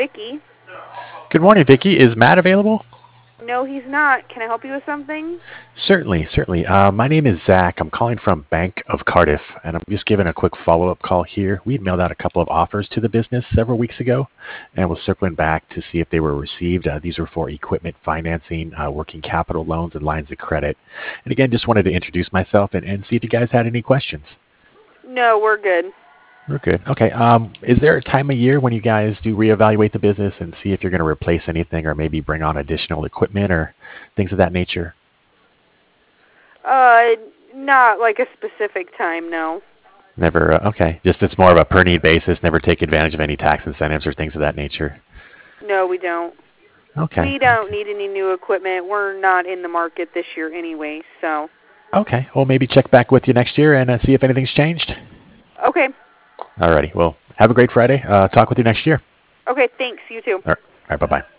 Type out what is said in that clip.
Vicky. Good morning, Vicky. Is Matt available? No, he's not. Can I help you with something? Certainly. My name is Zach. I'm calling from Bank of Cardiff, and I'm just giving a quick follow-up call here. We mailed out a couple of offers to the business several weeks ago, and was circling back to see if they were received. These were for equipment financing, working capital loans, and lines of credit. And again, just wanted to introduce myself and see if you guys had any questions. No, we're good. We're good. Okay. Is there a time of year when you guys do reevaluate the business and see if you're going to replace anything or maybe bring on additional equipment or things of that nature? Uh, Not like a specific time, no. Never. Okay. Just it's more of a per need basis. Never take advantage of any tax incentives or things of that nature. No, we don't. Okay. We don't Okay. need any new equipment. We're not in the market this year anyway, so. Okay. Well, maybe check back with you next year and see if anything's changed. Okay. Alrighty. Well, have a great Friday. Talk with you next year. Okay, thanks. You too. All right. Bye bye.